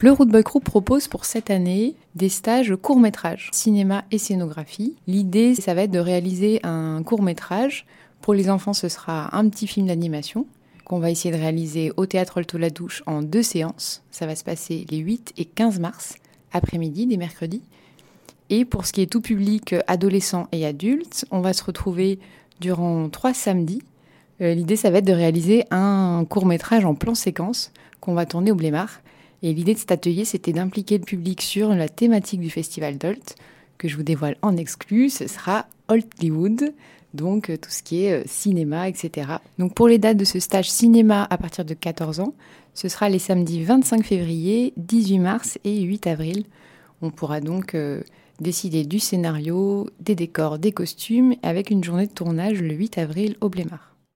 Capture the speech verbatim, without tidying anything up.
Le Root Boy Crew propose pour cette année des stages court-métrage, cinéma et scénographie. L'idée, ça va être de réaliser un court-métrage. Pour les enfants, ce sera un petit film d'animation qu'on va essayer de réaliser au Théâtre Alto-la-Douche en deux séances. Ça va se passer les huit et quinze mars, après-midi, des mercredis. Et pour ce qui est tout public, adolescents et adultes, on va se retrouver durant trois samedis. Euh, l'idée, ça va être de réaliser un court-métrage en plan séquence qu'on va tourner au Blémard. Et l'idée de cet atelier, c'était d'impliquer le public sur la thématique du festival d'Holt, que je vous dévoile en exclu. Ce sera Holtlywood, donc euh, tout ce qui est euh, cinéma, et cetera. Donc pour les dates de ce stage cinéma à partir de quatorze ans, ce sera les samedis vingt-cinq février, dix-huit mars et huit avril. On pourra donc euh, décider du scénario, des décors, des costumes, avec une journée de tournage le huit avril au Blémard.